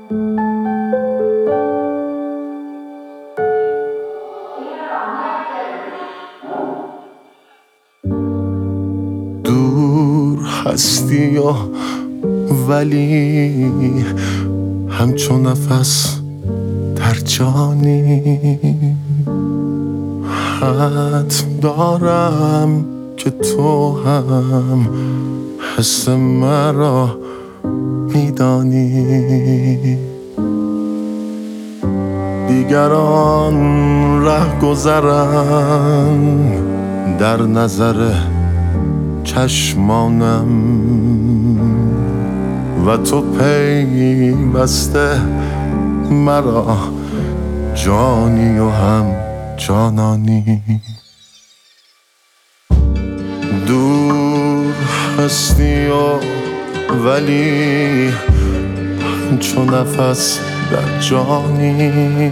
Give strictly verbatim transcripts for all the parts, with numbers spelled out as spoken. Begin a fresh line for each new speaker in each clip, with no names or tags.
دور هستی و ولی همچون نفس در جانی. حد دارم که تو هم حس مرا میدانی. دیگران ره گذرن در نظر چشمانم و تو پیوسته مرا جانی و هم جانانی. دور هستی و ولی همچون نفس در جانی.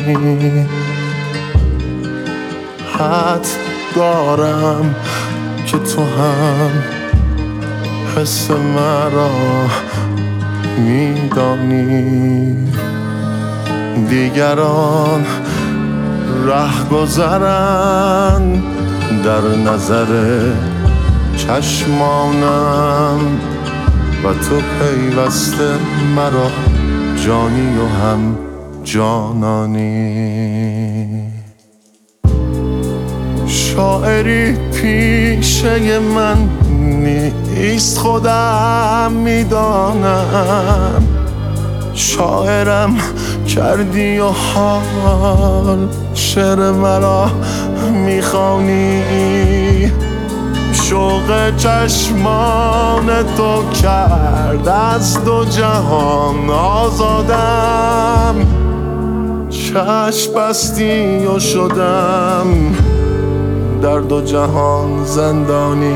حد دارم که تو هم حس مرا میدانی. دیگران ره گذرن در نظر چشمانم و تو پیوسته مرا جانی و هم جانانی. شاعری پیشه من نیست خودم میدانم. شاعرم کردی و حال شعر مرا میخوانی. شوق چشمان تو کرد از دو جهان آزادم. چشم بستی و شدم در دو جهان زندانی.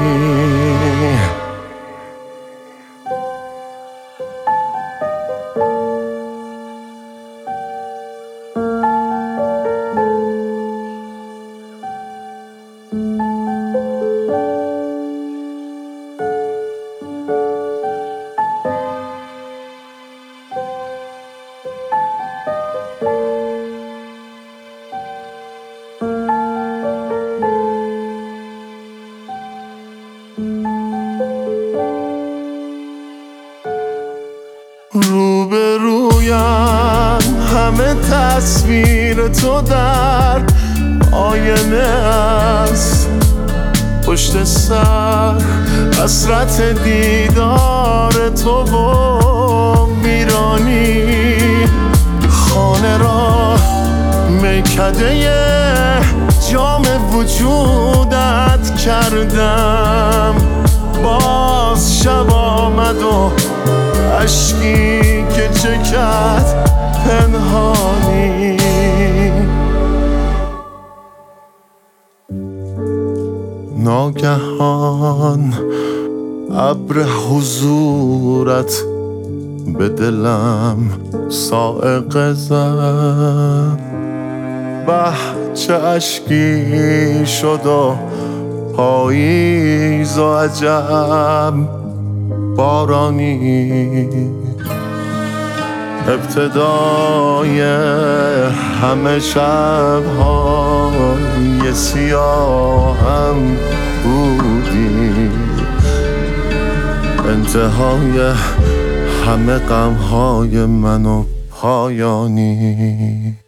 روبرویم همه تصویر تو در آینه است. پشت سر حسرت دیدار تو و ویرانی. خانه را میکده جام وجودت کردم. باز شب آمد و اشکی که چکد پنهانی. ناگهان ابر حضورت به دلم صاعقه زد. به چه اشکی شد و پاییز و عجب بارانی. ابتدای همه شب‌های سیاهم بودی. انتهای همه غم‌های من و پایانی.